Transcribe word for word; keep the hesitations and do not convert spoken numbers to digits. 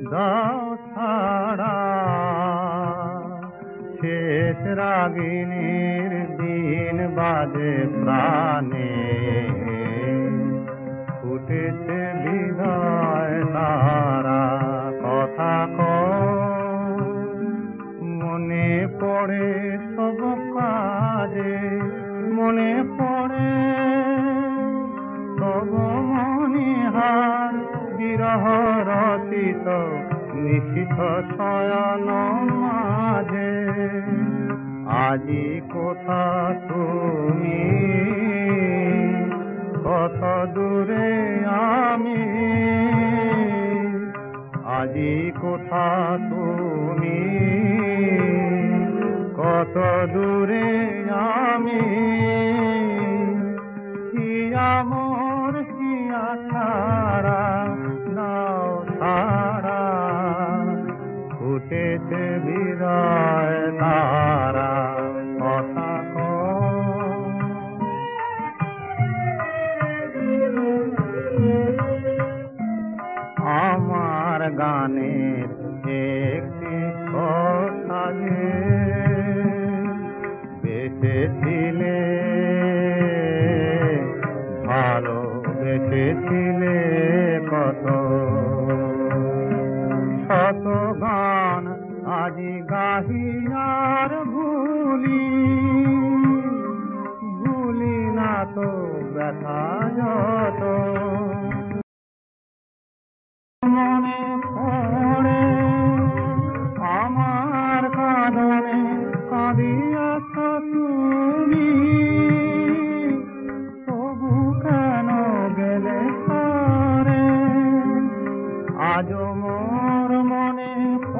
দাও ছাড়া শেষ রাগিনীর দিন বাজে প্রাণে ফুটেছে বিদায় তারা কথা কয় মনে পড়ে সব কাজে মনে পড়ে সব মনিহার বিরহ রচিত নিশিথ শয়ন মাঝে আজি কোথা তুমি কত দূরে আমি আজি কোথা তুমি কত দূরে আমি হিয়া মোর হিয়া ছাড়া নাও ছাড়া ফুটেছে বিদায় তারা কথা আমার গানের একটি কথা যে বেঁচেছিলে ভালো বেঁচেছিলে কত শত গান আজি গাহিয়ার ভুলি ভুলি না তো ব্যথা যত মনে পড়ে আমার কাঁদনে কাঁদিয়াছ তুমি তবু কেন গেলে সরে আজ মোর মনে